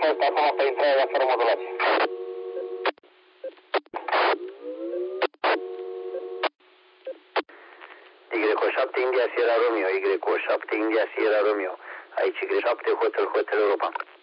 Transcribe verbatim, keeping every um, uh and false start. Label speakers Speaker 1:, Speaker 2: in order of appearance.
Speaker 1: fost acum pe intrarea fără modulație. Y șapte India Sierra Romeo, Y șapte India Sierra Romeo. Aici Y șapte Hotel Hotel Europa.